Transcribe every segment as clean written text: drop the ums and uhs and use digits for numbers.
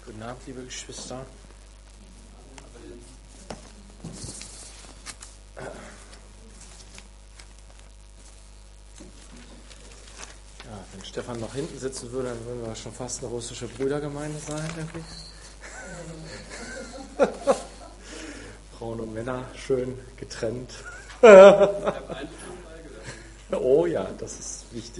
Guten Abend, liebe Geschwister. Ja, wenn Stefan noch hinten sitzen würde, dann würden wir schon fast eine russische Brüdergemeinde sein, denke ich. Frauen und Männer schön getrennt. Oh ja, das ist wichtig.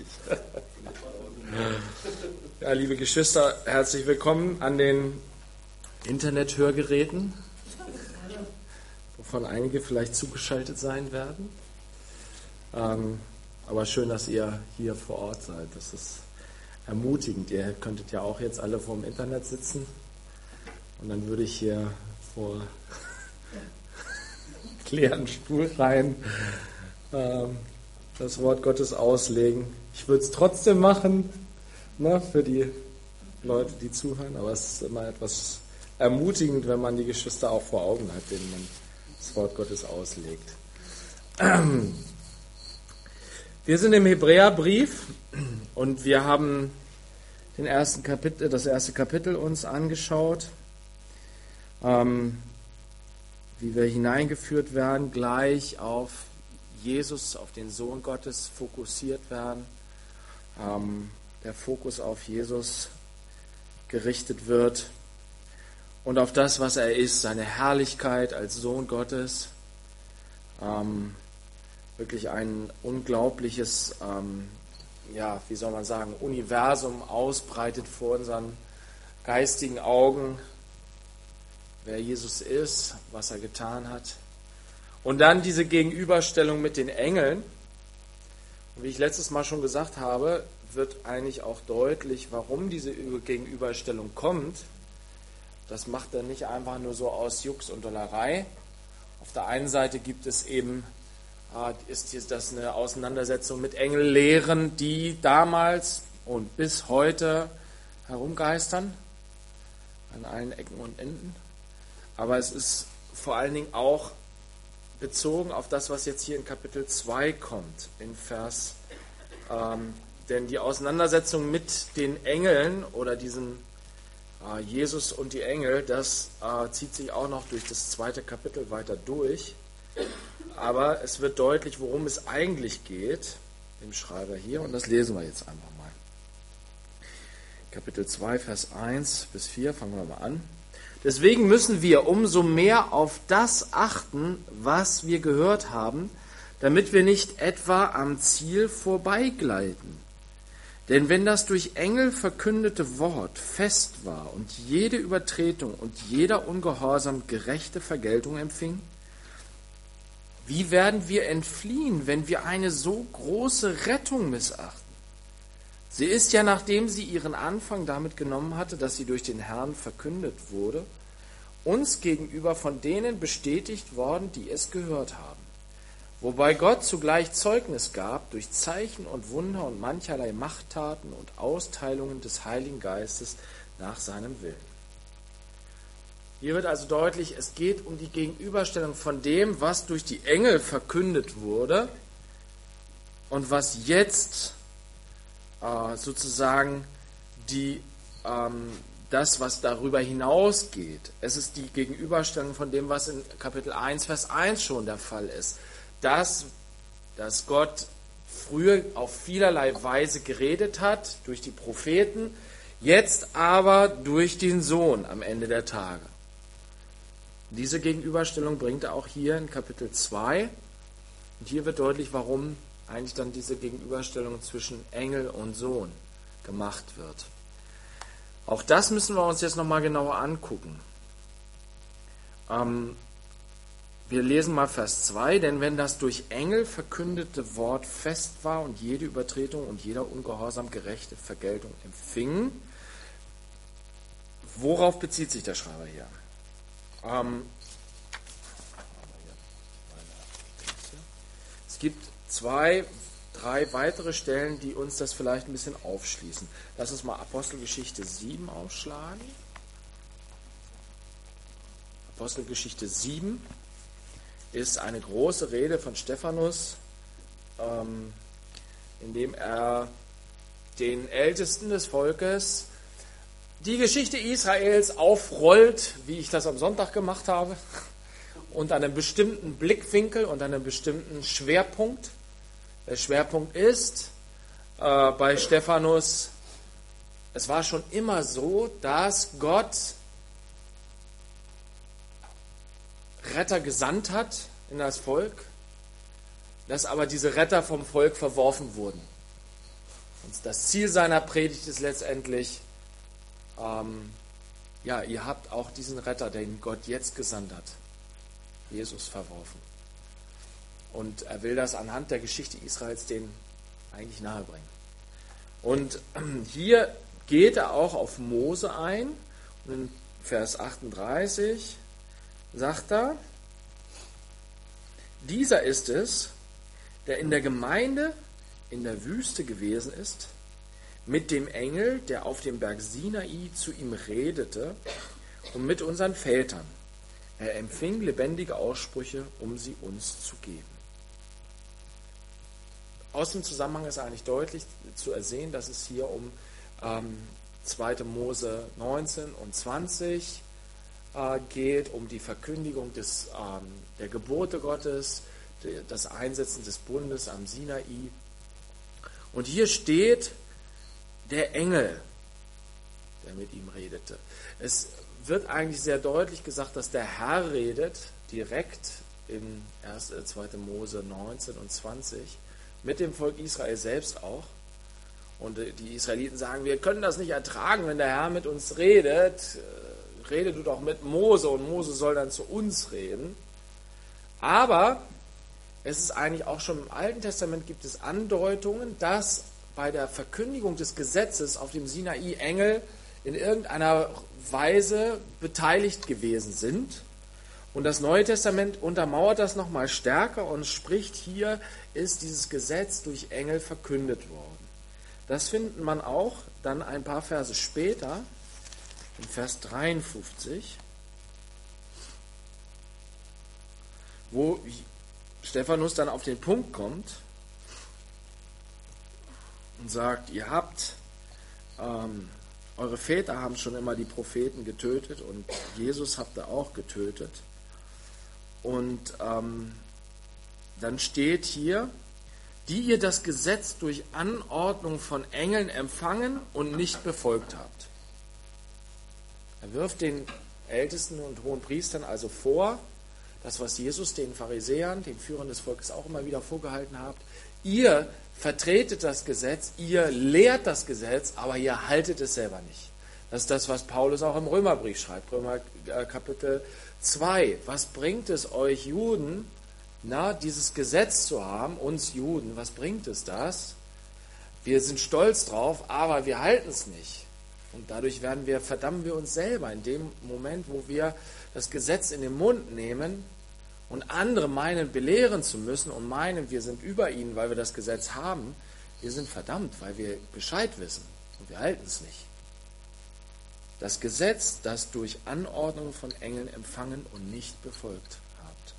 Ja, liebe Geschwister, herzlich willkommen an den Internet-Hörgeräten, wovon einige vielleicht zugeschaltet sein werden. Aber schön, dass ihr hier vor Ort seid. Das ist ermutigend. Ihr könntet ja auch jetzt alle vor dem Internet sitzen und dann würde ich hier vor leeren Stuhlreihen das Wort Gottes auslegen. Ich würde es trotzdem machen, ne, für die Leute, die zuhören, aber es ist immer etwas ermutigend, wenn man die Geschwister auch vor Augen hat, denen man das Wort Gottes auslegt. Wir sind im Hebräerbrief und wir haben das erste Kapitel uns angeschaut, wie wir hineingeführt werden, gleich auf Jesus, auf den Sohn Gottes fokussiert werden, der Fokus auf Jesus gerichtet wird und auf das, was er ist, seine Herrlichkeit als Sohn Gottes, wirklich ein unglaubliches, wie soll man sagen, Universum ausbreitet vor unseren geistigen Augen, wer Jesus ist, was er getan hat. Und dann diese Gegenüberstellung mit den Engeln. Und wie ich letztes Mal schon gesagt habe, wird eigentlich auch deutlich, warum diese Gegenüberstellung kommt. Das macht er nicht einfach nur so aus Jux und Dollerei. Auf der einen Seite gibt es eben, ist das eine Auseinandersetzung mit Engellehren, die damals und bis heute herumgeistern, an allen Ecken und Enden. Aber es ist vor allen Dingen auch bezogen auf das, was jetzt hier in Kapitel 2 kommt, in Vers, denn die Auseinandersetzung mit den Engeln oder diesen Jesus und die Engel, das zieht sich auch noch durch das zweite Kapitel weiter durch. Aber es wird deutlich, worum es eigentlich geht, dem Schreiber hier, und das lesen wir jetzt einfach mal. Kapitel 2, Vers 1 bis 4, fangen wir mal an. Deswegen müssen wir umso mehr auf das achten, was wir gehört haben, damit wir nicht etwa am Ziel vorbeigleiten. Denn wenn das durch Engel verkündete Wort fest war und jede Übertretung und jeder Ungehorsam gerechte Vergeltung empfing, wie werden wir entfliehen, wenn wir eine so große Rettung missachten? Sie ist ja, nachdem sie ihren Anfang damit genommen hatte, dass sie durch den Herrn verkündet wurde, uns gegenüber von denen bestätigt worden, die es gehört haben. Wobei Gott zugleich Zeugnis gab durch Zeichen und Wunder und mancherlei Machttaten und Austeilungen des Heiligen Geistes nach seinem Willen. Hier wird also deutlich, es geht um die Gegenüberstellung von dem, was durch die Engel verkündet wurde und was jetzt sozusagen das, was darüber hinausgeht. Es ist die Gegenüberstellung von dem, was in Kapitel 1, Vers 1 schon der Fall ist. Dass Gott früher auf vielerlei Weise geredet hat, durch die Propheten, jetzt aber durch den Sohn am Ende der Tage. Diese Gegenüberstellung bringt er auch hier in Kapitel 2. Und hier wird deutlich, warum eigentlich dann diese Gegenüberstellung zwischen Engel und Sohn gemacht wird. Auch das müssen wir uns jetzt nochmal genauer angucken. Wir lesen mal Vers 2, denn wenn das durch Engel verkündete Wort fest war und jede Übertretung und jeder Ungehorsam gerechte Vergeltung empfing, worauf bezieht sich der Schreiber hier? Es gibt 2, 3 weitere Stellen, die uns das vielleicht ein bisschen aufschließen. Lass uns mal Apostelgeschichte 7 aufschlagen. Apostelgeschichte 7 ist eine große Rede von Stephanus, in dem er den Ältesten des Volkes die Geschichte Israels aufrollt, wie ich das am Sonntag gemacht habe, unter einem bestimmten Blickwinkel und einem bestimmten Schwerpunkt. Der Schwerpunkt ist bei Stephanus, es war schon immer so, dass Gott Retter gesandt hat in das Volk, dass aber diese Retter vom Volk verworfen wurden. Und das Ziel seiner Predigt ist letztendlich, ihr habt auch diesen Retter, den Gott jetzt gesandt hat, Jesus, verworfen. Und er will das anhand der Geschichte Israels denen eigentlich nahebringen. Und hier geht er auch auf Mose ein. Und in Vers 38 sagt er, dieser ist es, der in der Gemeinde in der Wüste gewesen ist, mit dem Engel, der auf dem Berg Sinai zu ihm redete, und mit unseren Vätern. Er empfing lebendige Aussprüche, um sie uns zu geben. Aus dem Zusammenhang ist eigentlich deutlich zu ersehen, dass es hier um 2. Mose 19 und 20 geht, um die Verkündigung der Gebote Gottes, das Einsetzen des Bundes am Sinai. Und hier steht der Engel, der mit ihm redete. Es wird eigentlich sehr deutlich gesagt, dass der Herr redet, direkt in 2. Mose 19 und 20, mit dem Volk Israel selbst auch. Und die Israeliten sagen, wir können das nicht ertragen, wenn der Herr mit uns redet. Rede du doch mit Mose und Mose soll dann zu uns reden. Aber es ist eigentlich auch schon im Alten Testament gibt es Andeutungen, dass bei der Verkündigung des Gesetzes auf dem Sinai Engel in irgendeiner Weise beteiligt gewesen sind. Und das Neue Testament untermauert das nochmal stärker und spricht, hier ist dieses Gesetz durch Engel verkündet worden. Das findet man auch dann ein paar Verse später, in Vers 53, wo Stephanus dann auf den Punkt kommt und sagt, ihr habt, eure Väter haben schon immer die Propheten getötet und Jesus habt ihr auch getötet. Und dann steht hier, die ihr das Gesetz durch Anordnung von Engeln empfangen und nicht befolgt habt. Er wirft den Ältesten und hohen Priestern also vor, das, was Jesus den Pharisäern, den Führern des Volkes auch immer wieder vorgehalten hat, ihr vertretet das Gesetz, ihr lehrt das Gesetz, aber ihr haltet es selber nicht. Das ist das, was Paulus auch im Römerbrief schreibt, Römer Kapitel 2. Was bringt es euch Juden, dieses Gesetz zu haben, uns Juden, was bringt es das? Wir sind stolz drauf, aber wir halten es nicht. Und dadurch verdammen wir uns selber in dem Moment, wo wir das Gesetz in den Mund nehmen und andere meinen, belehren zu müssen und meinen, wir sind über ihnen, weil wir das Gesetz haben. Wir sind verdammt, weil wir Bescheid wissen und wir halten es nicht. Das Gesetz, das durch Anordnung von Engeln empfangen und nicht befolgt habt.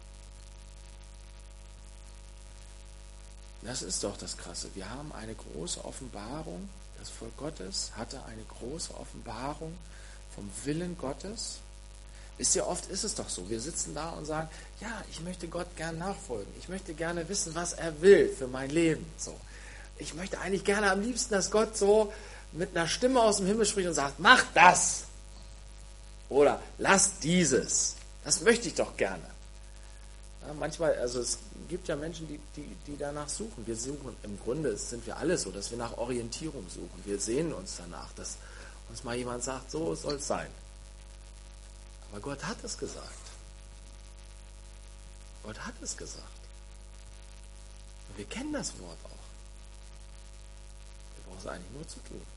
Das ist doch das Krasse. Wir haben eine große Offenbarung. Das Volk Gottes hatte eine große Offenbarung vom Willen Gottes. Wisst ihr, oft ist es doch so. Wir sitzen da und sagen, ja, ich möchte Gott gern nachfolgen. Ich möchte gerne wissen, was er will für mein Leben. So. Ich möchte eigentlich gerne am liebsten, dass Gott so mit einer Stimme aus dem Himmel spricht und sagt, mach das. Oder lass dieses. Das möchte ich doch gerne. Ja, manchmal, also es gibt ja Menschen, die danach suchen. Wir suchen, im Grunde sind wir alle so, dass wir nach Orientierung suchen. Wir sehnen uns danach, dass uns mal jemand sagt, so soll es sein. Aber Gott hat es gesagt. Gott hat es gesagt. Und wir kennen das Wort auch. Wir brauchen es eigentlich nur zu tun.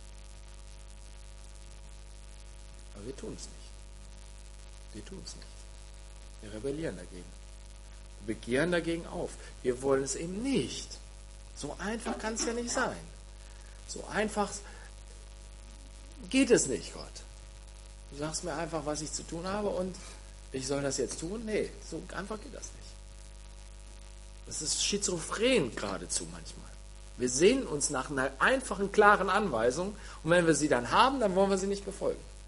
Aber wir tun es nicht. Wir tun es nicht. Wir rebellieren dagegen. Wir begehren dagegen auf. Wir wollen es eben nicht. So einfach kann es ja nicht sein. So einfach geht es nicht, Gott. Du sagst mir einfach, was ich zu tun habe und ich soll das jetzt tun? Nee, so einfach geht das nicht. Das ist schizophren geradezu manchmal. Wir sehnen uns nach einer einfachen, klaren Anweisung und wenn wir sie dann haben, dann wollen wir sie nicht befolgen.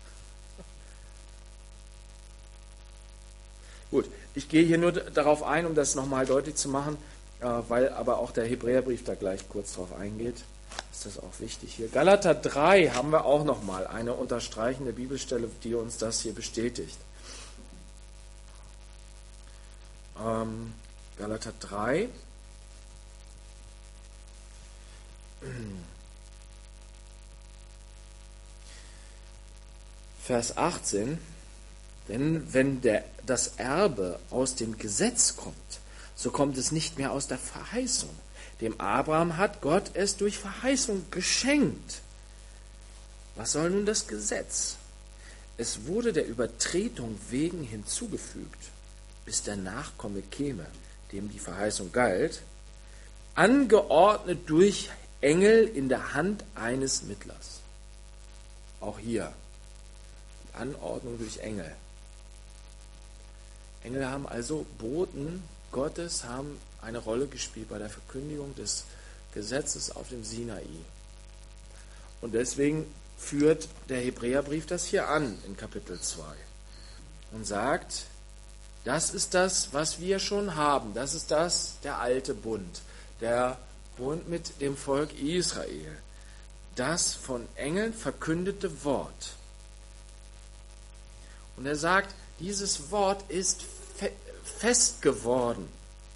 Gut, ich gehe hier nur darauf ein, um das nochmal deutlich zu machen, weil aber auch der Hebräerbrief da gleich kurz drauf eingeht. Ist das auch wichtig hier. Galater 3 haben wir auch nochmal eine unterstreichende Bibelstelle, die uns das hier bestätigt. Galater 3. Vers 18. Denn wenn das Erbe aus dem Gesetz kommt, so kommt es nicht mehr aus der Verheißung. Dem Abraham hat Gott es durch Verheißung geschenkt. Was soll nun das Gesetz? Es wurde der Übertretung wegen hinzugefügt, bis der Nachkomme käme, dem die Verheißung galt, angeordnet durch Engel in der Hand eines Mittlers. Auch hier, die Anordnung durch Engel. Engel haben also, Boten Gottes haben eine Rolle gespielt bei der Verkündigung des Gesetzes auf dem Sinai. Und deswegen führt der Hebräerbrief das hier an in Kapitel 2 und sagt, das ist das, was wir schon haben. Das ist der alte Bund, der Bund mit dem Volk Israel. Das von Engeln verkündete Wort. Und er sagt, dieses Wort ist fest geworden.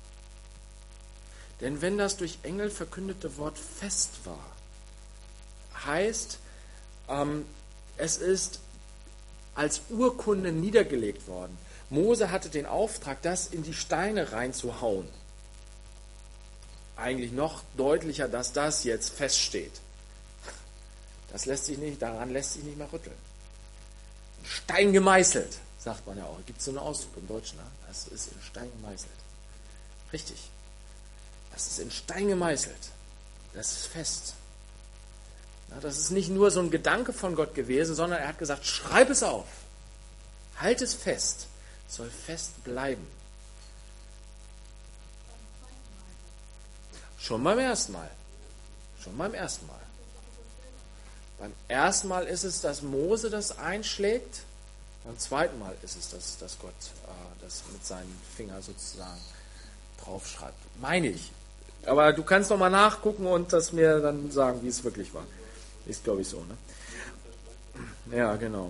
Denn wenn das durch Engel verkündete Wort fest war, heißt, es ist als Urkunde niedergelegt worden. Mose hatte den Auftrag, das in die Steine reinzuhauen. Eigentlich noch deutlicher, dass das jetzt feststeht. Daran lässt sich nicht mehr rütteln. Stein gemeißelt, sagt man ja auch. Gibt es so einen Ausdruck im Deutschen? Ne? Das ist in Stein gemeißelt. Richtig. Das ist in Stein gemeißelt. Das ist fest. Na, das ist nicht nur so ein Gedanke von Gott gewesen, sondern er hat gesagt, schreib es auf. Halt es fest. Es soll fest bleiben. Schon beim ersten Mal. Beim ersten Mal ist es, dass Mose das einschlägt. Beim zweiten Mal ist es, dass Gott das mit seinem Finger sozusagen draufschreibt. Meine ich. Aber du kannst noch mal nachgucken und das mir dann sagen, wie es wirklich war. Ist, glaube ich, so. Ne? Ja, genau.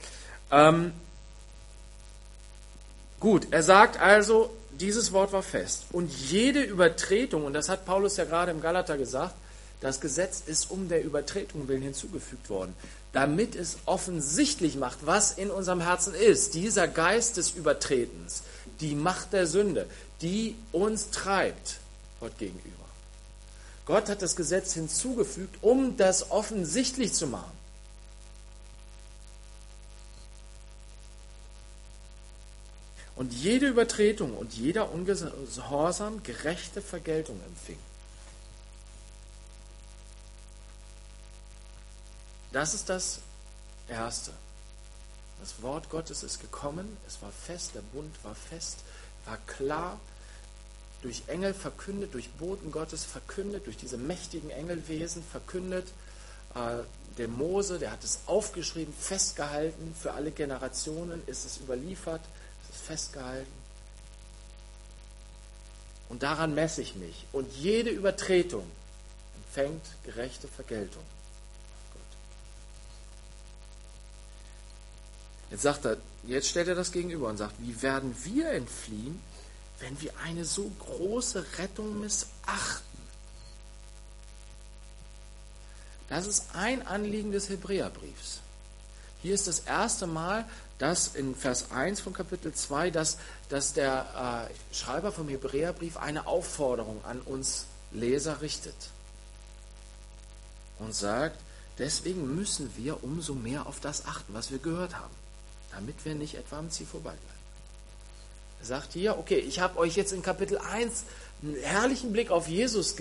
Gut, er sagt also, dieses Wort war fest. Und jede Übertretung, und das hat Paulus ja gerade im Galater gesagt, das Gesetz ist um der Übertretung willen hinzugefügt worden, damit es offensichtlich macht, was in unserem Herzen ist. Dieser Geist des Übertretens, die Macht der Sünde, die uns treibt Gott gegenüber. Gott hat das Gesetz hinzugefügt, um das offensichtlich zu machen. Und jede Übertretung und jeder Ungehorsam gerechte Vergeltung empfing. Das ist das Erste. Das Wort Gottes ist gekommen, es war fest, der Bund war fest, war klar, durch Engel verkündet, durch Boten Gottes verkündet, durch diese mächtigen Engelwesen verkündet. Der Mose, der hat es aufgeschrieben, festgehalten, für alle Generationen ist es überliefert, es ist festgehalten. Und daran messe ich mich. Und jede Übertretung empfängt gerechte Vergeltung. Jetzt stellt er das gegenüber und sagt, wie werden wir entfliehen, wenn wir eine so große Rettung missachten? Das ist ein Anliegen des Hebräerbriefs. Hier ist das erste Mal, dass in Vers 1 von Kapitel 2, dass der Schreiber vom Hebräerbrief eine Aufforderung an uns Leser richtet und sagt, deswegen müssen wir umso mehr auf das achten, was wir gehört haben, damit wir nicht etwa am Ziel vorbeibleiben. Er sagt hier, okay, ich habe euch jetzt in Kapitel 1 einen herrlichen Blick auf Jesus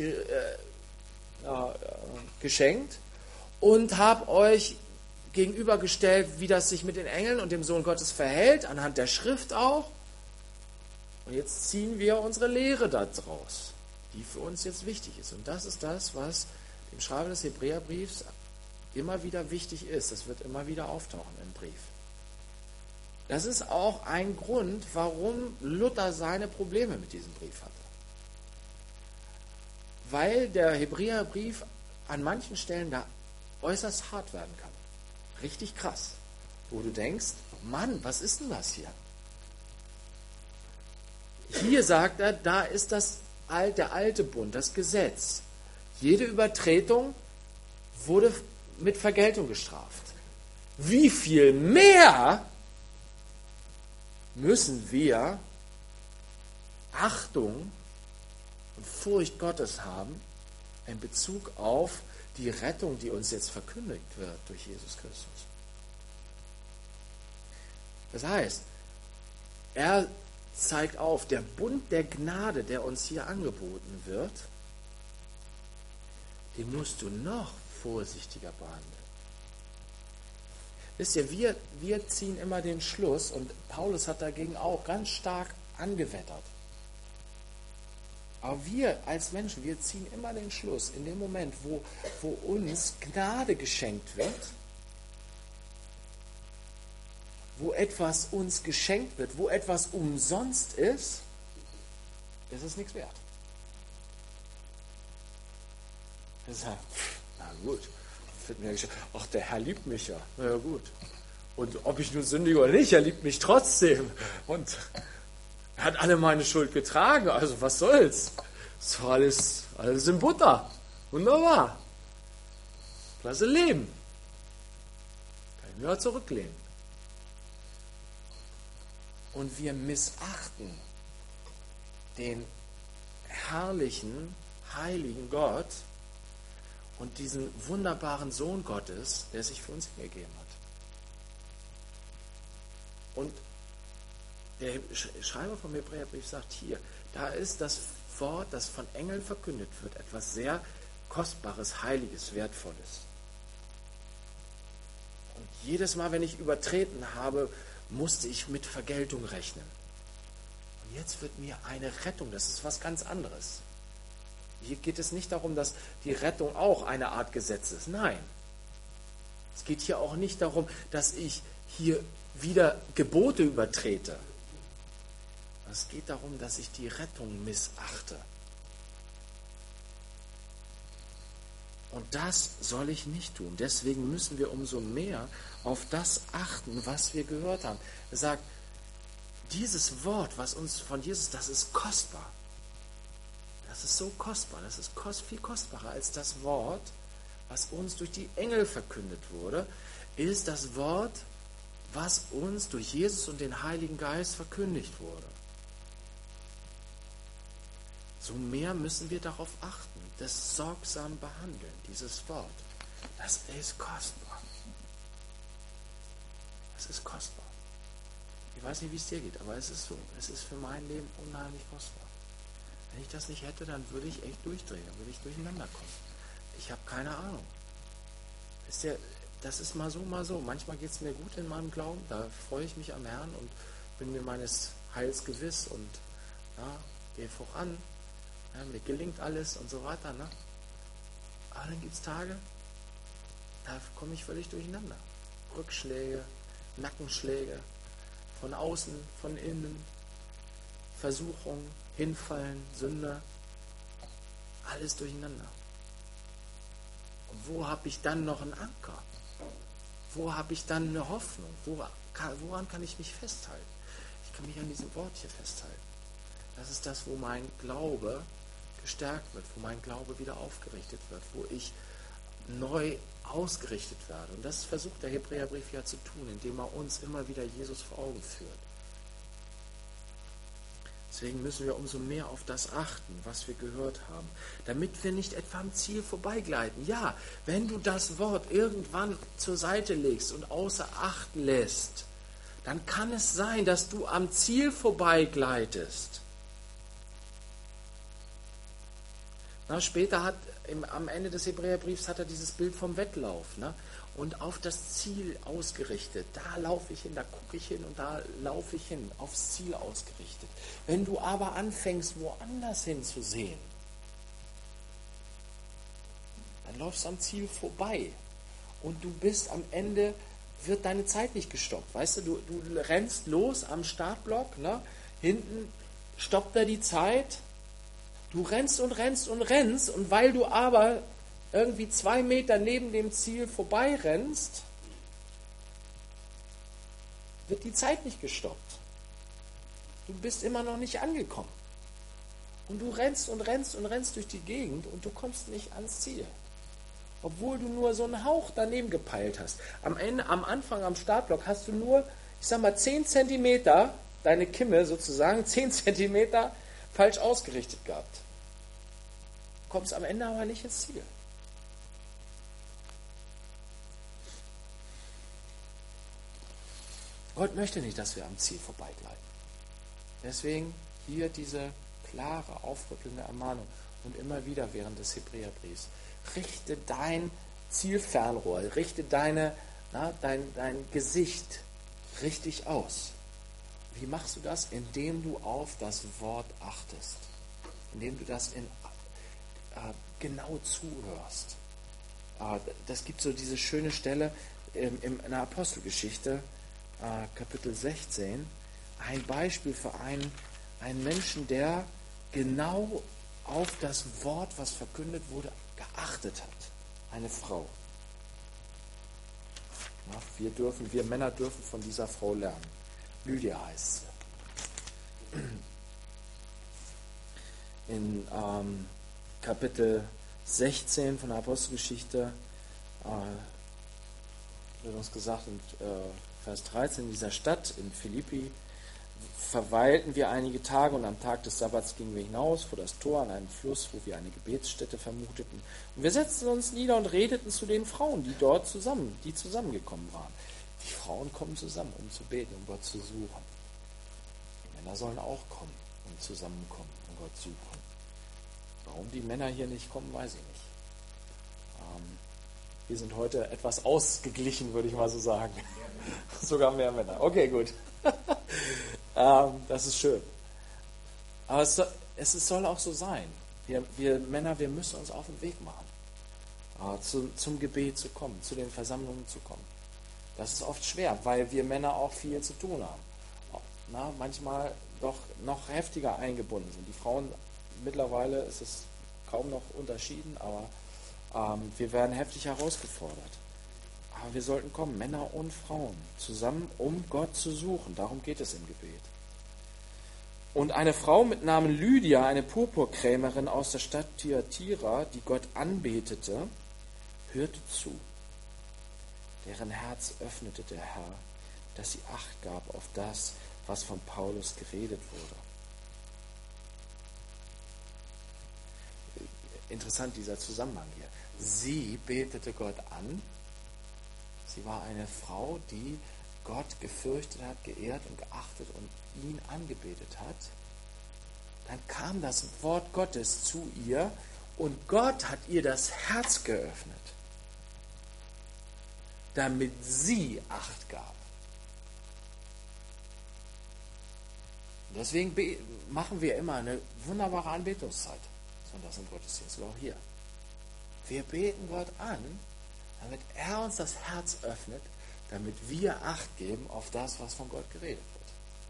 geschenkt und habe euch gegenübergestellt, wie das sich mit den Engeln und dem Sohn Gottes verhält, anhand der Schrift auch. Und jetzt ziehen wir unsere Lehre daraus, die für uns jetzt wichtig ist. Und das ist das, was dem Schreiber des Hebräerbriefs immer wieder wichtig ist. Das wird immer wieder auftauchen im Brief. Das ist auch ein Grund, warum Luther seine Probleme mit diesem Brief hatte. Weil der Hebräerbrief an manchen Stellen da äußerst hart werden kann. Richtig krass. Wo du denkst, Mann, was ist denn das hier? Hier sagt er, da ist der alte Bund, das Gesetz. Jede Übertretung wurde mit Vergeltung gestraft. Wie viel mehr müssen wir Achtung und Furcht Gottes haben in Bezug auf die Rettung, die uns jetzt verkündigt wird durch Jesus Christus. Das heißt, er zeigt auf, der Bund der Gnade, der uns hier angeboten wird, den musst du noch vorsichtiger behandeln. Wisst ihr, wir ziehen immer den Schluss, und Paulus hat dagegen auch ganz stark angewettert. Aber wir als Menschen, wir ziehen immer den Schluss, in dem Moment, wo uns Gnade geschenkt wird, wo etwas uns geschenkt wird, wo etwas umsonst ist es nichts wert. Das ist na gut, ach, der Herr liebt mich ja, na ja gut. Und ob ich nun sündige oder nicht, er liebt mich trotzdem. Und er hat alle meine Schuld getragen, also was soll's? Das ist alles in Butter. Wunderbar. Klasse Leben. Kann ich mir auch zurücklehnen. Und wir missachten den herrlichen, heiligen Gott und diesen wunderbaren Sohn Gottes, der sich für uns hingegeben hat. Und der Schreiber vom Hebräerbrief sagt hier, da ist das Wort, das von Engeln verkündet wird, etwas sehr Kostbares, Heiliges, Wertvolles. Und jedes Mal, wenn ich übertreten habe, musste ich mit Vergeltung rechnen. Und jetzt wird mir eine Rettung, das ist was ganz anderes. Hier geht es nicht darum, dass die Rettung auch eine Art Gesetz ist. Nein. Es geht hier auch nicht darum, dass ich hier wieder Gebote übertrete. Es geht darum, dass ich die Rettung missachte. Und das soll ich nicht tun. Deswegen müssen wir umso mehr auf das achten, was wir gehört haben. Er sagt, dieses Wort, was uns von Jesus, das ist kostbar. Das ist so kostbar. Das ist viel kostbarer als das Wort, was uns durch die Engel verkündet wurde, ist das Wort, was uns durch Jesus und den Heiligen Geist verkündigt wurde. So mehr müssen wir darauf achten, das sorgsam behandeln, dieses Wort. Das ist kostbar. Das ist kostbar. Ich weiß nicht, wie es dir geht, aber es ist so. Es ist für mein Leben unheimlich kostbar. Wenn ich das nicht hätte, dann würde ich echt durchdrehen, dann würde ich durcheinander kommen. Ich habe keine Ahnung. Wisst ihr, das ist mal so, mal so. Manchmal geht es mir gut in meinem Glauben, da freue ich mich am Herrn und bin mir meines Heils gewiss und ja, gehe voran. Ja, mir gelingt alles und so weiter. Ne? Aber dann gibt es Tage, da komme ich völlig durcheinander. Rückschläge, Nackenschläge, von außen, von innen, Versuchung, Hinfallen, Sünde, alles durcheinander. Und wo habe ich dann noch einen Anker? Wo habe ich dann eine Hoffnung? Woran kann ich mich festhalten? Ich kann mich an diesem Wort hier festhalten. Das ist das, wo mein Glaube gestärkt wird, wo mein Glaube wieder aufgerichtet wird, wo ich neu ausgerichtet werde. Und das versucht der Hebräerbrief ja zu tun, indem er uns immer wieder Jesus vor Augen führt. Deswegen müssen wir umso mehr auf das achten, was wir gehört haben, damit wir nicht etwa am Ziel vorbeigleiten. Ja, wenn du das Wort irgendwann zur Seite legst und außer Acht lässt, dann kann es sein, dass du am Ziel vorbeigleitest. Später am Ende des Hebräerbriefs hat er dieses Bild vom Wettlauf, ne? Und auf das Ziel ausgerichtet. Da laufe ich hin, da gucke ich hin und da laufe ich hin, aufs Ziel ausgerichtet. Wenn du aber anfängst, woanders hinzusehen, dann läufst du am Ziel vorbei und du bist am Ende wird deine Zeit nicht gestoppt. Weißt du, du rennst los am Startblock, ne? Hinten stoppt er die Zeit. Du rennst und rennst und rennst, und weil du aber irgendwie 2 Meter neben dem Ziel vorbeirennst, wird die Zeit nicht gestoppt. Du bist immer noch nicht angekommen. Und du rennst und rennst und rennst durch die Gegend und du kommst nicht ans Ziel. Obwohl du nur so einen Hauch daneben gepeilt hast. Am Anfang am Startblock hast du nur, 10 Zentimeter, deine Kimme sozusagen, 10 Zentimeter falsch ausgerichtet gehabt. Du kommst am Ende aber nicht ins Ziel. Gott möchte nicht, dass wir am Ziel vorbeigleiten. Deswegen hier diese klare, aufrüttelnde Ermahnung und immer wieder während des Hebräerbriefs. Richte dein Zielfernrohr, richte dein Gesicht richtig aus. Wie machst du das? Indem du auf das Wort achtest. Indem du das genau zuhörst. Das gibt so diese schöne Stelle in der Apostelgeschichte, Kapitel 16, ein Beispiel für einen Menschen, der genau auf das Wort, was verkündet wurde, geachtet hat. Eine Frau. Ja, wir Männer dürfen von dieser Frau lernen. Lydia heißt sie. In Kapitel 16 von der Apostelgeschichte wird uns gesagt, in Vers 13, in dieser Stadt, in Philippi, verweilten wir einige Tage, und am Tag des Sabbats gingen wir hinaus vor das Tor an einen Fluss, wo wir eine Gebetsstätte vermuteten. Und wir setzten uns nieder und redeten zu den Frauen, die dort zusammengekommen waren. Die Frauen kommen zusammen, um zu beten, um Gott zu suchen. Die Männer sollen auch kommen und zusammenkommen und Gott suchen. Warum die Männer hier nicht kommen, weiß ich nicht. Wir sind heute etwas ausgeglichen, würde ich mal so sagen. Sogar mehr Männer. Okay, gut. Das ist schön. Aber es soll auch so sein. Wir Männer, wir müssen uns auf den Weg machen, zum Gebet zu kommen, zu den Versammlungen zu kommen. Das ist oft schwer, weil wir Männer auch viel zu tun haben. Manchmal doch noch heftiger eingebunden sind. Die Frauen, mittlerweile ist es kaum noch unterschieden, aber wir werden heftig herausgefordert. Aber wir sollten kommen, Männer und Frauen, zusammen, um Gott zu suchen. Darum geht es im Gebet. Und eine Frau mit Namen Lydia, eine Purpurkrämerin aus der Stadt Thyatira, die Gott anbetete, hörte zu. Deren Herz öffnete der Herr, dass sie Acht gab auf das, was von Paulus geredet wurde. Interessant, dieser Zusammenhang hier. Sie betete Gott an. Sie war eine Frau, die Gott gefürchtet hat, geehrt und geachtet und ihn angebetet hat. Dann kam das Wort Gottes zu ihr und Gott hat ihr das Herz geöffnet, damit sie Acht gab. Und deswegen machen wir immer eine wunderbare Anbetungszeit. Sonntags im Gottesdienst, auch hier. Wir beten Gott an, damit er uns das Herz öffnet, damit wir Acht geben auf das, was von Gott geredet wird.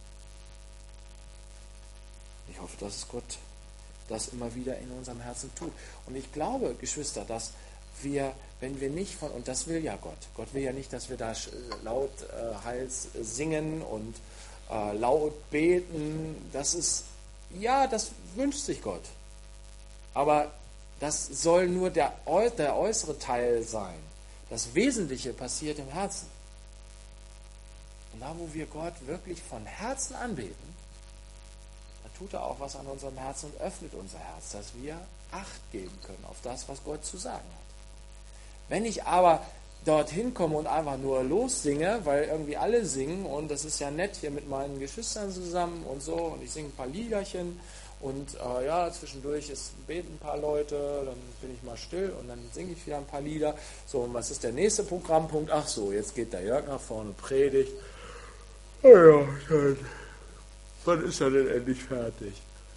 Ich hoffe, dass Gott das immer wieder in unserem Herzen tut. Und ich glaube, Geschwister, dass wir, wenn wir nicht und das will ja Gott will ja nicht, dass wir da laut Hals singen und laut beten, das wünscht sich Gott. Aber das soll nur der äußere Teil sein. Das Wesentliche passiert im Herzen. Und da, wo wir Gott wirklich von Herzen anbeten, da tut er auch was an unserem Herzen und öffnet unser Herz, dass wir Acht geben können auf das, was Gott zu sagen hat. Wenn ich aber dorthin komme und einfach nur lossinge, weil irgendwie alle singen und das ist ja nett hier mit meinen Geschwistern zusammen und so und ich singe ein paar Liederchen und zwischendurch beten ein paar Leute, dann bin ich mal still und dann singe ich wieder ein paar Lieder. So, und was ist der nächste Programmpunkt? Ach so, jetzt geht der Jörg nach vorne, predigt. Wann ist er denn endlich fertig?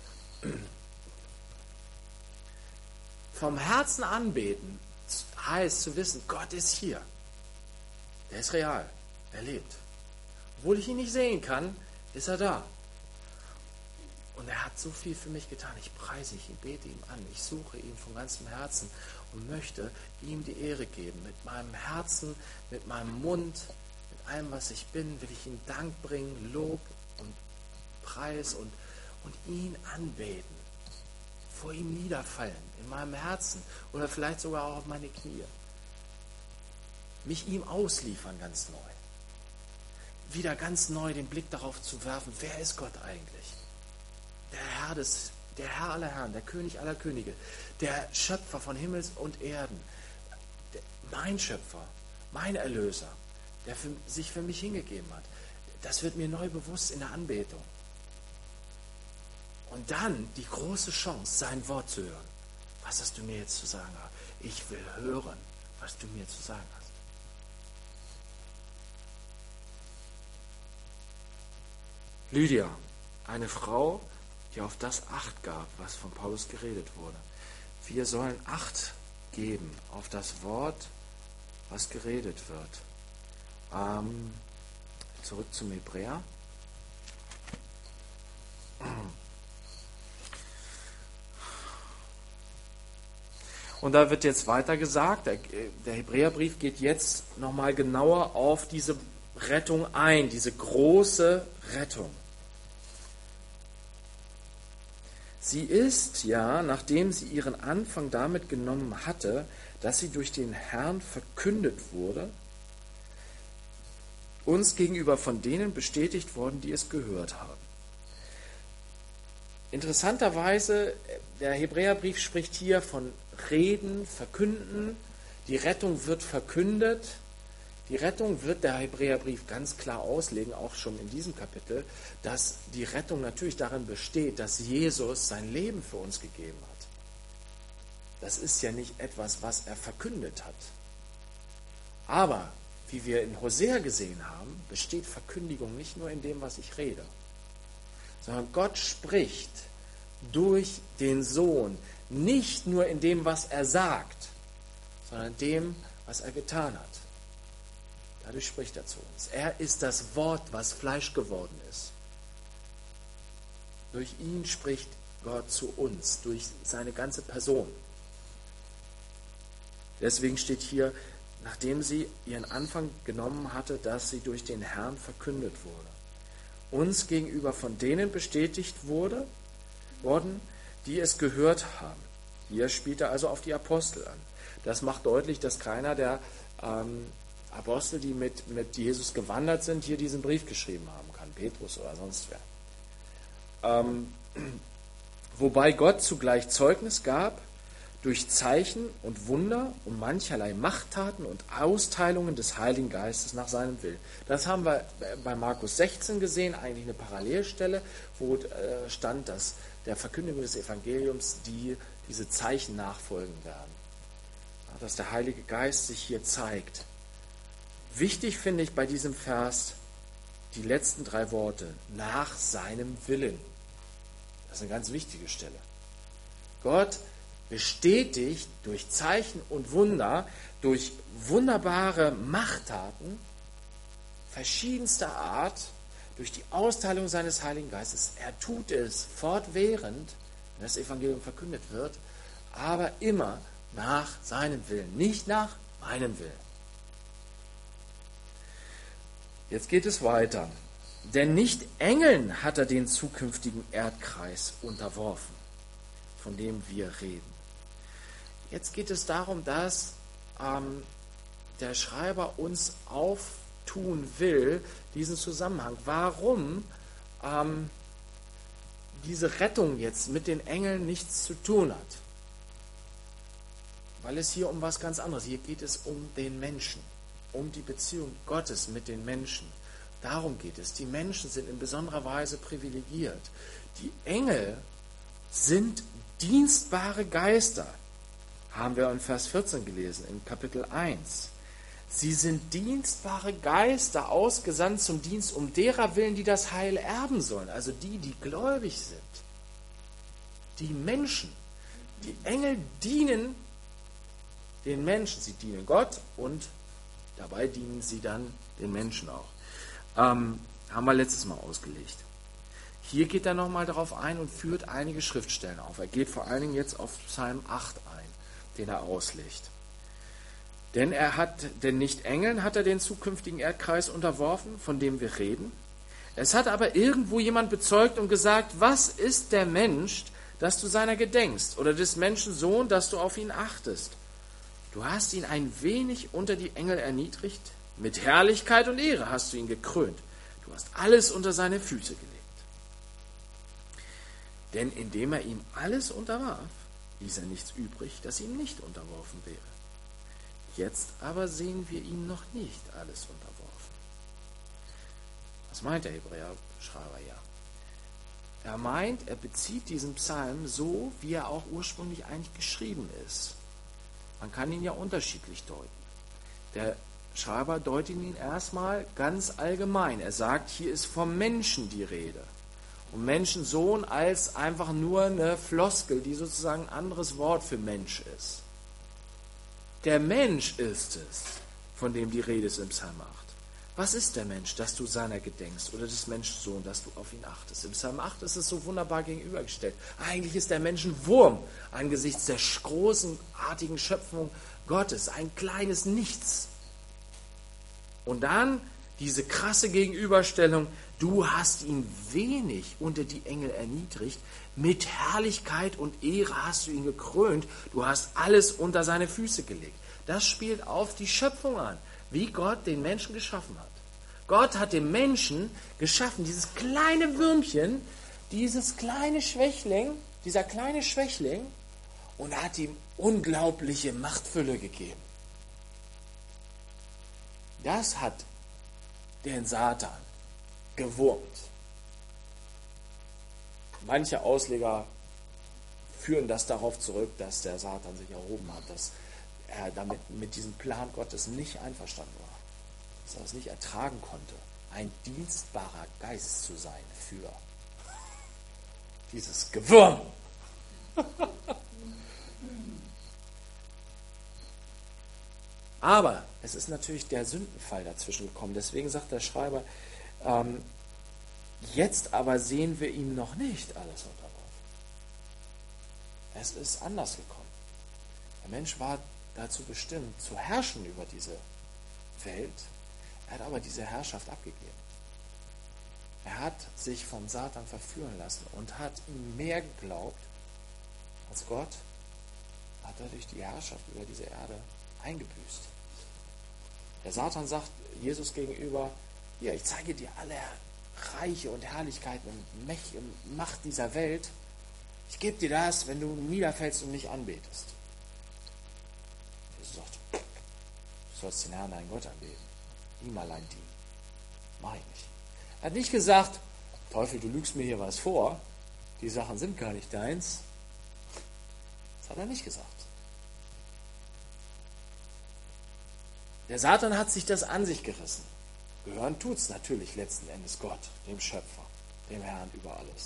Vom Herzen anbeten heißt zu wissen, Gott ist hier. Der ist real. Er lebt. Obwohl ich ihn nicht sehen kann, ist er da. Und er hat so viel für mich getan. Ich preise ihn, bete ihm an. Ich suche ihn von ganzem Herzen und möchte ihm die Ehre geben. Mit meinem Herzen, mit meinem Mund, mit allem, was ich bin, will ich ihm Dank bringen, Lob und Preis und ihn anbeten. Vor ihm niederfallen, in meinem Herzen oder vielleicht sogar auch auf meine Knie. Mich ihm ausliefern ganz neu. Wieder ganz neu den Blick darauf zu werfen, wer ist Gott eigentlich? Der Herr aller Herren, der König aller Könige, der Schöpfer von Himmels und Erden, mein Schöpfer, mein Erlöser, der sich für mich hingegeben hat. Das wird mir neu bewusst in der Anbetung. Und dann die große Chance, sein Wort zu hören. Was hast du mir jetzt zu sagen? Ich will hören, was du mir zu sagen hast. Lydia, eine Frau, die auf das Acht gab, was von Paulus geredet wurde. Wir sollen Acht geben auf das Wort, was geredet wird. Zurück zum Hebräer. Und da wird jetzt weiter gesagt, der Hebräerbrief geht jetzt nochmal genauer auf diese Rettung ein, diese große Rettung. Sie ist ja, nachdem sie ihren Anfang damit genommen hatte, dass sie durch den Herrn verkündet wurde, uns gegenüber von denen bestätigt worden, die es gehört haben. Interessanterweise, der Hebräerbrief spricht hier von Reden, Verkünden. Die Rettung wird verkündet. Die Rettung wird der Hebräerbrief ganz klar auslegen, auch schon in diesem Kapitel, dass die Rettung natürlich darin besteht, dass Jesus sein Leben für uns gegeben hat. Das ist ja nicht etwas, was er verkündet hat. Aber, wie wir in Hosea gesehen haben, besteht Verkündigung nicht nur in dem, was ich rede, sondern Gott spricht durch den Sohn, nicht nur in dem, was er sagt, sondern in dem, was er getan hat. Dadurch spricht er zu uns. Er ist das Wort, was Fleisch geworden ist. Durch ihn spricht Gott zu uns, durch seine ganze Person. Deswegen steht hier, nachdem sie ihren Anfang genommen hatte, dass sie durch den Herrn verkündet wurde. Uns gegenüber von denen bestätigt worden, die es gehört haben. Hier spielt er also auf die Apostel an. Das macht deutlich, dass keiner der Apostel, die mit Jesus gewandert sind, hier diesen Brief geschrieben haben kann. Petrus oder sonst wer. Wobei Gott zugleich Zeugnis gab durch Zeichen und Wunder und mancherlei Machttaten und Austeilungen des Heiligen Geistes nach seinem Willen. Das haben wir bei Markus 16 gesehen, eigentlich eine Parallelstelle, wo stand, dass der Verkündigung des Evangeliums diese Zeichen nachfolgen werden. Dass der Heilige Geist sich hier zeigt. Wichtig finde ich bei diesem Vers die letzten 3 Worte, nach seinem Willen. Das ist eine ganz wichtige Stelle. Gott bestätigt durch Zeichen und Wunder, durch wunderbare Machttaten verschiedenster Art, durch die Austeilung seines Heiligen Geistes. Er tut es fortwährend, wenn das Evangelium verkündet wird, aber immer nach seinem Willen, nicht nach meinem Willen. Jetzt geht es weiter. Denn nicht Engeln hat er den zukünftigen Erdkreis unterworfen, von dem wir reden. Jetzt geht es darum, dass der Schreiber uns auftun will, diesen Zusammenhang. Warum diese Rettung jetzt mit den Engeln nichts zu tun hat. Weil es hier um was ganz anderes, hier geht es um den Menschen, um die Beziehung Gottes mit den Menschen. Darum geht es. Die Menschen sind in besonderer Weise privilegiert. Die Engel sind dienstbare Geister, haben wir in Vers 14 gelesen, in Kapitel 1. Sie sind dienstbare Geister, ausgesandt zum Dienst um derer willen, die das Heil erben sollen. Also die gläubig sind. Die Menschen. Die Engel dienen den Menschen. Sie dienen Gott und Dabei dienen sie dann den Menschen auch. Haben wir letztes Mal ausgelegt. Hier geht er nochmal darauf ein und führt einige Schriftstellen auf. Er geht vor allen Dingen jetzt auf Psalm 8 ein, den er auslegt. Denn nicht Engeln hat er den zukünftigen Erdkreis unterworfen, von dem wir reden. Es hat aber irgendwo jemand bezeugt und gesagt, was ist der Mensch, dass du seiner gedenkst, oder des Menschen Sohn, dass du auf ihn achtest? Du hast ihn ein wenig unter die Engel erniedrigt, mit Herrlichkeit und Ehre hast du ihn gekrönt. Du hast alles unter seine Füße gelegt. Denn indem er ihm alles unterwarf, ließ er nichts übrig, das ihm nicht unterworfen wäre. Jetzt aber sehen wir ihm noch nicht alles unterworfen. Was meint der Hebräer-Schreiber ja? Er meint, er bezieht diesen Psalm so, wie er auch ursprünglich eigentlich geschrieben ist. Man kann ihn ja unterschiedlich deuten. Der Schreiber deutet ihn erstmal ganz allgemein. Er sagt, hier ist vom Menschen die Rede. Und Menschensohn als einfach nur eine Floskel, die sozusagen ein anderes Wort für Mensch ist. Der Mensch ist es, von dem die Rede ist im Psalm 8. Was ist der Mensch, dass du seiner gedenkst, oder des Menschensohn, dass du auf ihn achtest? Im Psalm 8 ist es so wunderbar gegenübergestellt. Eigentlich ist der Mensch ein Wurm angesichts der großen, artigen Schöpfung Gottes, ein kleines Nichts. Und dann diese krasse Gegenüberstellung, du hast ihn wenig unter die Engel erniedrigt, mit Herrlichkeit und Ehre hast du ihn gekrönt, du hast alles unter seine Füße gelegt. Das spielt auf die Schöpfung an, wie Gott den Menschen geschaffen hat. Gott hat den Menschen geschaffen, dieses kleine Würmchen, dieser kleine Schwächling, und hat ihm unglaubliche Machtfülle gegeben. Das hat den Satan gewurmt. Manche Ausleger führen das darauf zurück, dass der Satan sich erhoben hat, dass er damit mit diesem Plan Gottes nicht einverstanden war, dass er es nicht ertragen konnte, ein dienstbarer Geist zu sein für dieses Gewürm. Aber es ist natürlich der Sündenfall dazwischen gekommen. Deswegen sagt der Schreiber, jetzt aber sehen wir ihm noch nicht alles unterworfen. Es ist anders gekommen. Der Mensch war dazu bestimmt, zu herrschen über diese Welt. Er hat aber diese Herrschaft abgegeben. Er hat sich von Satan verführen lassen und hat ihm mehr geglaubt als Gott, hat dadurch die Herrschaft über diese Erde eingebüßt. Der Satan sagt Jesus gegenüber, hier, ich zeige dir alle Reiche und Herrlichkeiten und Macht dieser Welt. Ich gebe dir das, wenn du niederfällst und mich anbetest. Jesus sagt, du sollst den Herrn, deinen Gott anbeten. Ihm allein dienen. Mach ich nicht. Er hat nicht gesagt, Teufel, du lügst mir hier was vor. Die Sachen sind gar nicht deins. Das hat er nicht gesagt. Der Satan hat sich das an sich gerissen. Gehören tut's natürlich letzten Endes Gott, dem Schöpfer, dem Herrn über alles.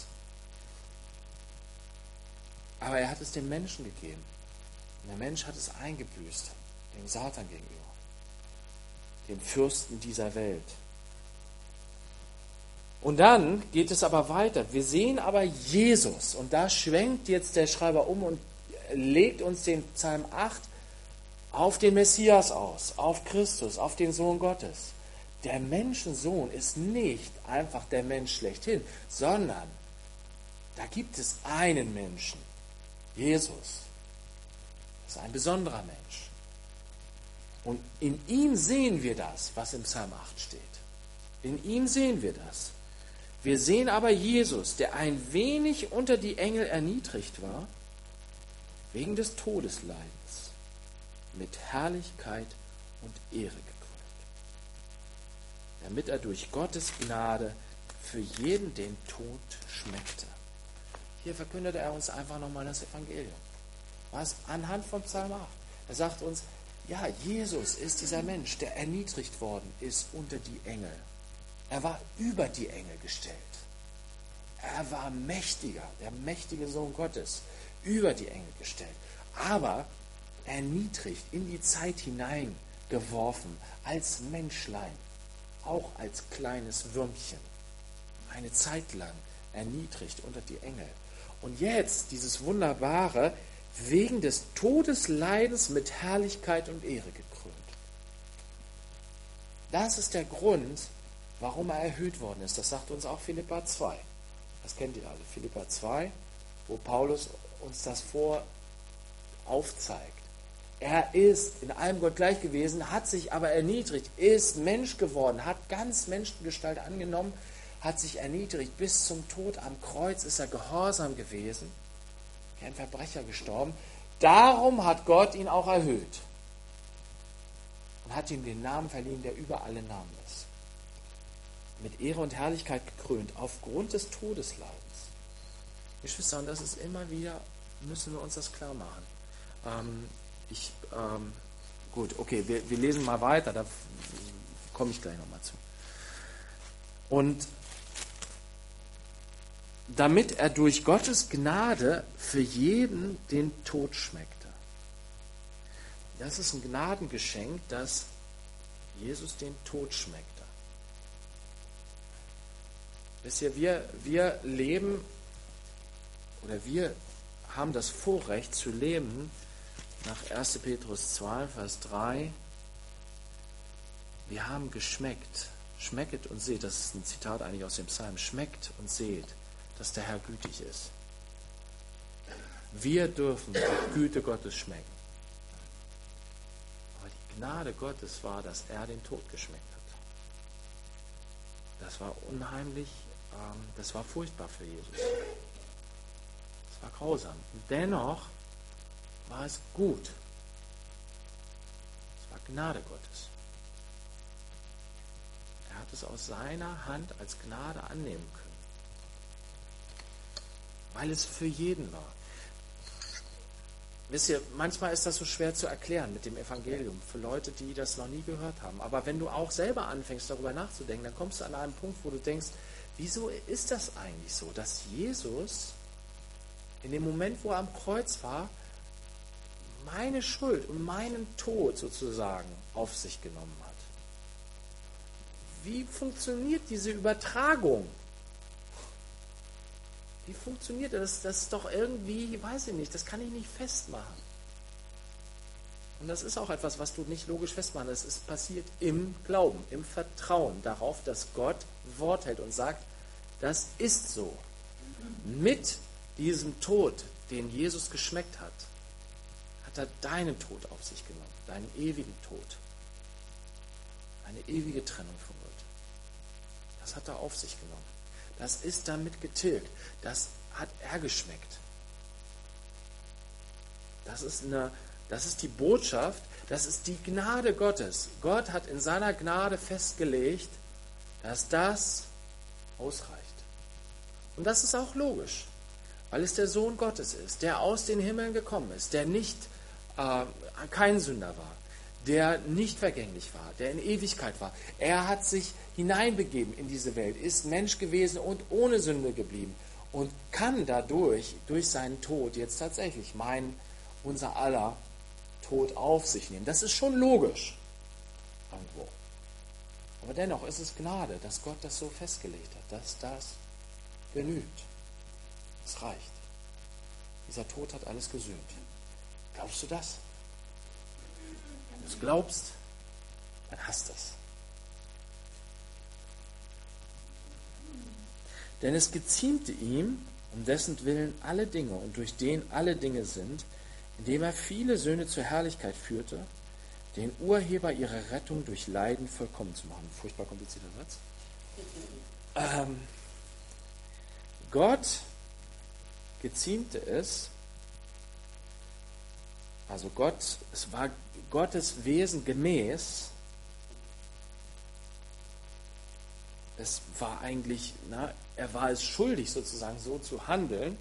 Aber er hat es dem Menschen gegeben. Und der Mensch hat es eingebüßt, dem Satan gegenüber, dem Fürsten dieser Welt. Und dann geht es aber weiter. Wir sehen aber Jesus, und da schwenkt jetzt der Schreiber um und legt uns den Psalm 8 auf den Messias aus, auf Christus, auf den Sohn Gottes. Der Menschensohn ist nicht einfach der Mensch schlechthin, sondern da gibt es einen Menschen, Jesus. Das ist ein besonderer Mensch. Und in ihm sehen wir das, was im Psalm 8 steht. In ihm sehen wir das. Wir sehen aber Jesus, der ein wenig unter die Engel erniedrigt war, wegen des Todesleidens, mit Herrlichkeit und Ehre gekrönt, damit er durch Gottes Gnade für jeden den Tod schmeckte. Hier verkündet er uns einfach nochmal das Evangelium. Was? Anhand von Psalm 8. Er sagt uns, ja, Jesus ist dieser Mensch, der erniedrigt worden ist unter die Engel. Er war über die Engel gestellt. Er war mächtiger, der mächtige Sohn Gottes, über die Engel gestellt. Aber erniedrigt, in die Zeit hinein geworfen, als Menschlein, auch als kleines Würmchen, eine Zeit lang erniedrigt unter die Engel. Und jetzt dieses Wunderbare, wegen des Todesleidens mit Herrlichkeit und Ehre gekrönt. Das ist der Grund, warum er erhöht worden ist. Das sagt uns auch Philipper 2. Das kennt ihr alle. Philipper 2, wo Paulus uns das aufzeigt. Er ist in allem Gott gleich gewesen, hat sich aber erniedrigt, ist Mensch geworden, hat ganz Menschengestalt angenommen, hat sich erniedrigt bis zum Tod am Kreuz, ist er gehorsam gewesen, wie ein Verbrecher gestorben. Darum hat Gott ihn auch erhöht und hat ihm den Namen verliehen, der über alle Namen ist. Mit Ehre und Herrlichkeit gekrönt, aufgrund des Todesleidens. Geschwister, und das ist immer wieder, müssen wir uns das klar machen. Gut, okay, wir lesen mal weiter, da komme ich gleich nochmal zu. Und damit er durch Gottes Gnade für jeden den Tod schmeckte. Das ist ein Gnadengeschenk, dass Jesus den Tod schmeckte. Wisst ihr, wir leben, oder wir haben das Vorrecht zu leben, nach 1. Petrus 2, Vers 3, wir haben geschmeckt, schmecket und seht, das ist ein Zitat eigentlich aus dem Psalm, schmeckt und seht, dass der Herr gütig ist. Wir dürfen die Güte Gottes schmecken. Aber die Gnade Gottes war, dass er den Tod geschmeckt hat. Das war unheimlich, das war furchtbar für Jesus. Das war grausam. Und dennoch war es gut. Es war Gnade Gottes. Er hat es aus seiner Hand als Gnade annehmen können. Weil es für jeden war. Wisst ihr, manchmal ist das so schwer zu erklären mit dem Evangelium für Leute, die das noch nie gehört haben. Aber wenn du auch selber anfängst, darüber nachzudenken, dann kommst du an einen Punkt, wo du denkst, wieso ist das eigentlich so, dass Jesus in dem Moment, wo er am Kreuz war, meine Schuld und meinen Tod sozusagen auf sich genommen hat? Wie funktioniert diese Übertragung? Wie funktioniert das? Das ist doch irgendwie, weiß ich nicht, das kann ich nicht festmachen. Und das ist auch etwas, was du nicht logisch festmachen kannst. Es passiert im Glauben, im Vertrauen darauf, dass Gott Wort hält und sagt, das ist so. Mit diesem Tod, den Jesus geschmeckt hat, hat er deinen Tod auf sich genommen, deinen ewigen Tod. Eine ewige Trennung von Gott. Das hat er auf sich genommen. Das ist damit getilgt. Das hat er geschmeckt. Das ist die Botschaft, das ist die Gnade Gottes. Gott hat in seiner Gnade festgelegt, dass das ausreicht. Und das ist auch logisch, weil es der Sohn Gottes ist, der aus den Himmeln gekommen ist, der nicht kein Sünder war, der nicht vergänglich war, der in Ewigkeit war. Er hat sich hineinbegeben in diese Welt, ist Mensch gewesen und ohne Sünde geblieben und kann dadurch, durch seinen Tod, jetzt tatsächlich unser aller Tod auf sich nehmen. Das ist schon logisch irgendwo. Aber dennoch ist es Gnade, dass Gott das so festgelegt hat, dass das genügt. Es reicht. Dieser Tod hat alles gesühnt. Glaubst du das? Wenn du es glaubst, dann hast du es. Denn es geziemte ihm, um dessen Willen alle Dinge und durch den alle Dinge sind, indem er viele Söhne zur Herrlichkeit führte, den Urheber ihrer Rettung durch Leiden vollkommen zu machen. Furchtbar komplizierter Satz. Gott geziemte es, also es war Gottes Wesen gemäß, es war eigentlich, er war es schuldig sozusagen so zu handeln,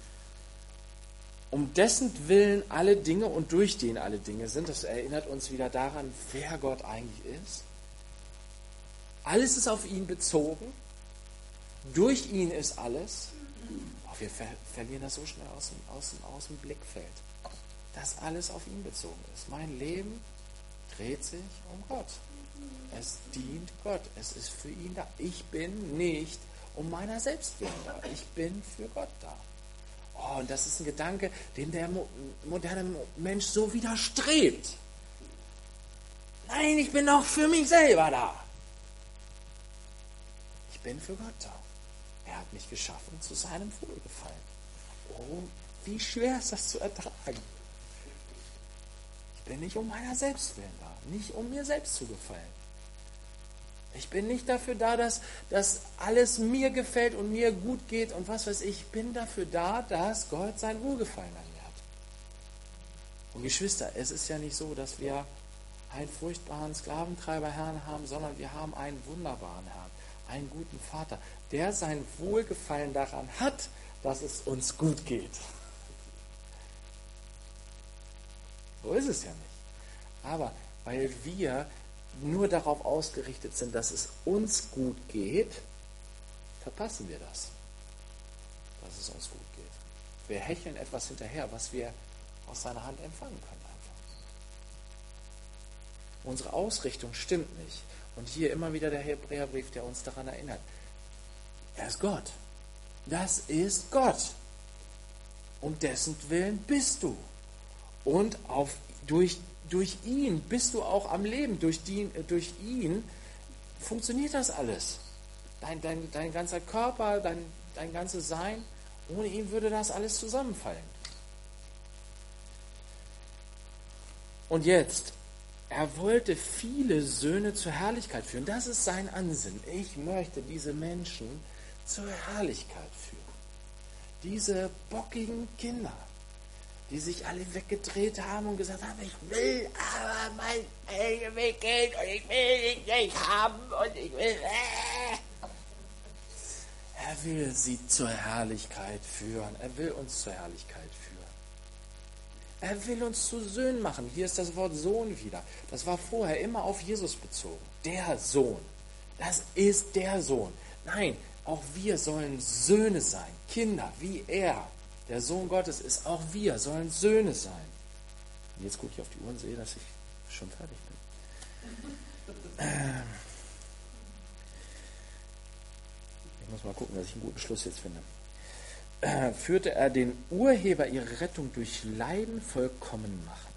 um dessen Willen alle Dinge und durch den alle Dinge sind. Das erinnert uns wieder daran, wer Gott eigentlich ist. Alles ist auf ihn bezogen. Durch ihn ist alles. Oh, wir verlieren das so schnell aus dem Blickfeld. Dass alles auf ihn bezogen ist. Mein Leben dreht sich um Gott. Es dient Gott. Es ist für ihn da. Ich bin nicht um meiner selbst willen da. Ich bin für Gott da. Oh, und das ist ein Gedanke, dem der moderne Mensch so widerstrebt. Nein, ich bin doch für mich selber da. Ich bin für Gott da. Er hat mich geschaffen zu seinem Wohlgefallen. Oh, wie schwer ist das zu ertragen. Ich bin nicht um meiner selbst willen da, nicht um mir selbst zu gefallen. Ich bin nicht dafür da, dass alles mir gefällt und mir gut geht und was weiß ich. Ich bin dafür da, dass Gott sein Wohlgefallen an mir hat. Und Geschwister, es ist ja nicht so, dass wir einen furchtbaren Sklaventreiber-Herrn haben, sondern wir haben einen wunderbaren Herrn, einen guten Vater, der sein Wohlgefallen daran hat, dass es uns gut geht. So ist es ja nicht. Aber weil wir nur darauf ausgerichtet sind, dass es uns gut geht, verpassen wir das, dass es uns gut geht. Wir hecheln etwas hinterher, was wir aus seiner Hand empfangen können einfach. Unsere Ausrichtung stimmt nicht. Und hier immer wieder der Hebräerbrief, der uns daran erinnert. Er ist Gott. Das ist Gott. Um dessen Willen bist du. Und durch ihn bist du auch am Leben. Durch ihn funktioniert das alles. Dein ganzer Körper, dein ganzes Sein, ohne ihn würde das alles zusammenfallen. Und jetzt, er wollte viele Söhne zur Herrlichkeit führen. Das ist sein Ansinnen. Ich möchte diese Menschen zur Herrlichkeit führen. Diese bockigen Kinder, die sich alle weggedreht haben und gesagt haben, ich will aber mein eigenes Geld und ich will dich nicht haben und ich will... Er will sie zur Herrlichkeit führen. Er will uns zur Herrlichkeit führen. Er will uns zu Söhnen machen. Hier ist das Wort Sohn wieder. Das war vorher immer auf Jesus bezogen. Der Sohn. Das ist der Sohn. Nein, auch wir sollen Söhne sein. Kinder, wie er. Der Sohn Gottes ist, auch wir sollen Söhne sein. Und jetzt gucke ich auf die Uhr und sehe, dass ich schon fertig bin. Ich muss mal gucken, dass ich einen guten Schluss jetzt finde. Führte er den Urheber ihrer Rettung durch Leiden vollkommen machen.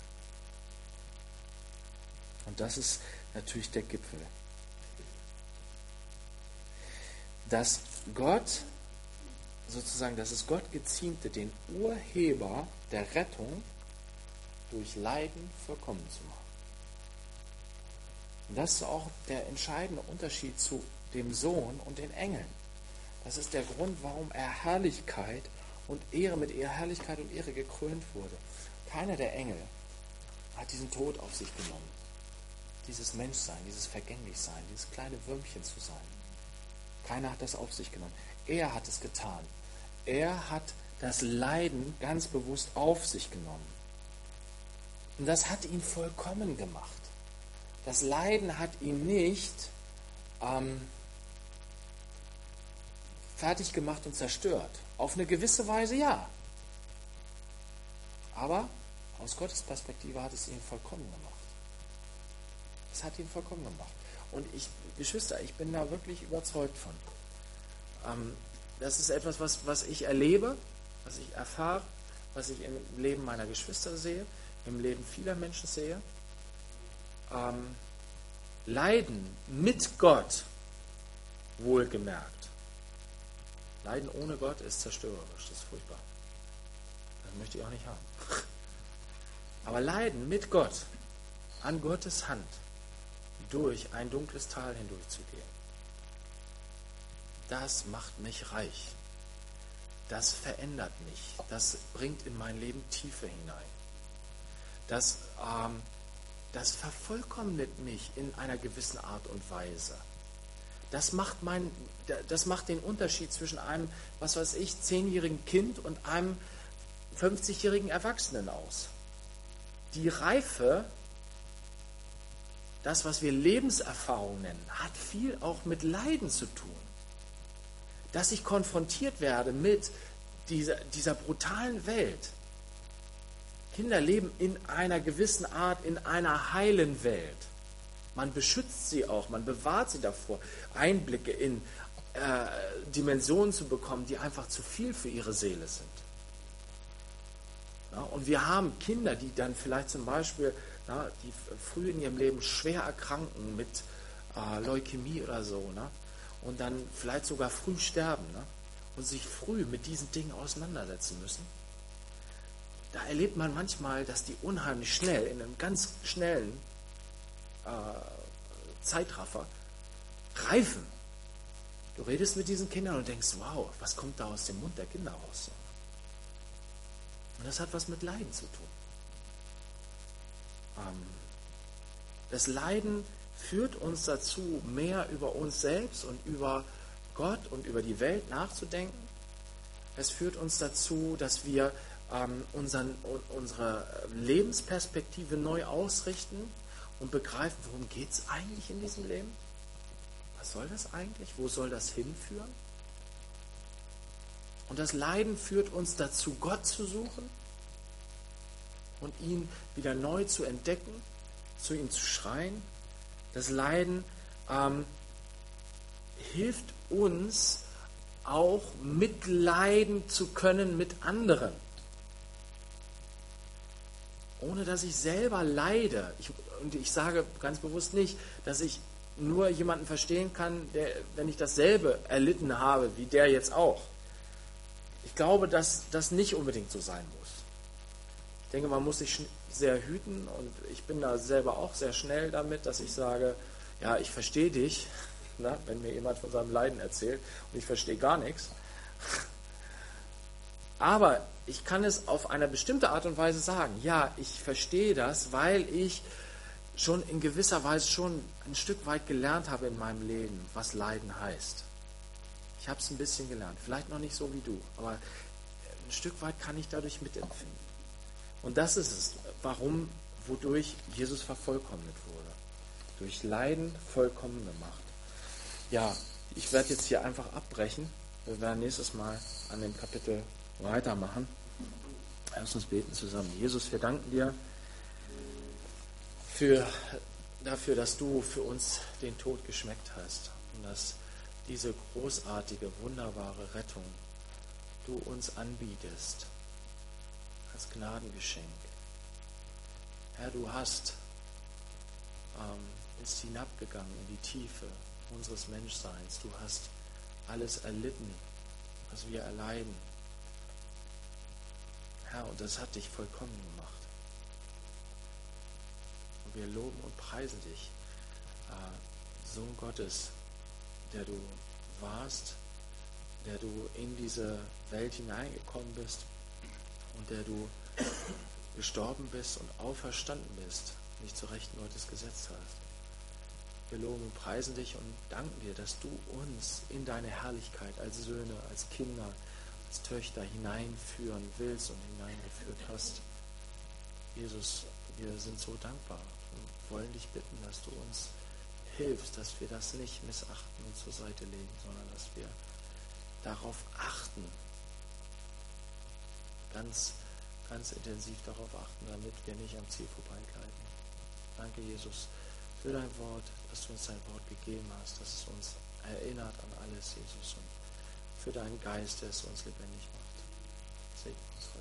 Und das ist natürlich der Gipfel. Dass es Gott geziemte, den Urheber der Rettung durch Leiden vollkommen zu machen. Und das ist auch der entscheidende Unterschied zu dem Sohn und den Engeln. Das ist der Grund, warum er Herrlichkeit und Ehre mit Herrlichkeit und Ehre gekrönt wurde. Keiner der Engel hat diesen Tod auf sich genommen. Dieses Menschsein, dieses Vergänglichsein, dieses kleine Würmchen zu sein. Keiner hat das auf sich genommen. Er hat es getan. Er hat das Leiden ganz bewusst auf sich genommen. Und das hat ihn vollkommen gemacht. Das Leiden hat ihn nicht fertig gemacht und zerstört. Auf eine gewisse Weise ja. Aber aus Gottes Perspektive hat es ihn vollkommen gemacht. Es hat ihn vollkommen gemacht. Und Geschwister, ich bin da wirklich überzeugt von. Das ist etwas, was ich erlebe, was ich erfahre, was ich im Leben meiner Geschwister sehe, im Leben vieler Menschen sehe. Leiden mit Gott, wohlgemerkt. Leiden ohne Gott ist zerstörerisch, das ist furchtbar. Das möchte ich auch nicht haben. Aber Leiden mit Gott, an Gottes Hand, durch ein dunkles Tal hindurchzugehen, das macht mich reich. Das verändert mich. Das bringt in mein Leben Tiefe hinein. Das vervollkommnet mich in einer gewissen Art und Weise. Das macht den Unterschied zwischen einem, 10-jährigen Kind und einem 50-jährigen Erwachsenen aus. Die Reife, das, was wir Lebenserfahrung nennen, hat viel auch mit Leiden zu tun. Dass ich konfrontiert werde mit dieser brutalen Welt, Kinder leben in einer gewissen Art, in einer heilen Welt. Man beschützt sie auch, man bewahrt sie davor, Einblicke in Dimensionen zu bekommen, die einfach zu viel für ihre Seele sind. Ja, und wir haben Kinder, die dann vielleicht zum Beispiel, die früh in ihrem Leben schwer erkranken mit Leukämie oder so, und dann vielleicht sogar früh sterben, und sich früh mit diesen Dingen auseinandersetzen müssen. Da erlebt man manchmal, dass die unheimlich schnell, in einem ganz schnellen Zeitraffer reifen. Du redest mit diesen Kindern und denkst, wow, was kommt da aus dem Mund der Kinder raus? Und das hat was mit Leiden zu tun. Das Leiden führt uns dazu, mehr über uns selbst und über Gott und über die Welt nachzudenken. Es führt uns dazu, dass wir unsere Lebensperspektive neu ausrichten und begreifen, worum geht es eigentlich in diesem Leben? Was soll das eigentlich? Wo soll das hinführen? Und das Leiden führt uns dazu, Gott zu suchen und ihn wieder neu zu entdecken, zu ihm zu schreien. Das Leiden hilft uns auch mitleiden zu können mit anderen. Ohne dass ich selber leide. Und ich sage ganz bewusst nicht, dass ich nur jemanden verstehen kann, wenn ich dasselbe erlitten habe, wie der jetzt auch. Ich glaube, dass das nicht unbedingt so sein muss. Ich denke, man muss sich sehr hüten und ich bin da selber auch sehr schnell damit, dass ich sage, ja, ich verstehe dich, wenn mir jemand von seinem Leiden erzählt und ich verstehe gar nichts. Aber ich kann es auf eine bestimmte Art und Weise sagen, ja, ich verstehe das, weil ich schon in gewisser Weise schon ein Stück weit gelernt habe in meinem Leben, was Leiden heißt. Ich habe es ein bisschen gelernt, vielleicht noch nicht so wie du, aber ein Stück weit kann ich dadurch mitempfinden. Und das ist es, wodurch Jesus vervollkommnet wurde. Durch Leiden vollkommen gemacht. Ja, ich werde jetzt hier einfach abbrechen. Wir werden nächstes Mal an dem Kapitel weitermachen. Lass uns beten zusammen. Jesus, wir danken dir dafür, dass du für uns den Tod geschmeckt hast und dass diese großartige, wunderbare Rettung du uns anbietest als Gnadengeschenk. Herr, du bist hinabgegangen in die Tiefe unseres Menschseins. Du hast alles erlitten, was wir erleiden. Herr, und das hat dich vollkommen gemacht. Und wir loben und preisen dich, Sohn Gottes, der du warst, der du in diese Welt hineingekommen bist und der du gestorben bist und auferstanden bist, dich zur Rechten Gottes gesetzt hast. Wir loben und preisen dich und danken dir, dass du uns in deine Herrlichkeit als Söhne, als Kinder, als Töchter hineinführen willst und hineingeführt hast. Jesus, wir sind so dankbar und wollen dich bitten, dass du uns hilfst, dass wir das nicht missachten und zur Seite legen, sondern dass wir darauf achten, ganz intensiv darauf achten, damit wir nicht am Ziel vorbeigleiten. Danke, Jesus, für dein Wort, dass du uns dein Wort gegeben hast, dass es uns erinnert an alles, Jesus, und für deinen Geist, der es uns lebendig macht. Segne uns.